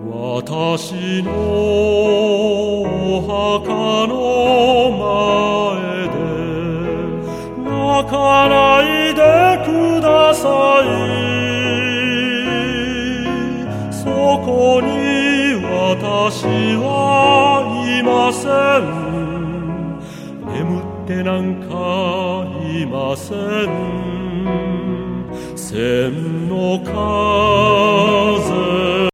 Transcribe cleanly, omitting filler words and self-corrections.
私のお墓の前で泣かないでください。そこに私はいません。眠ってなんかいません。千の風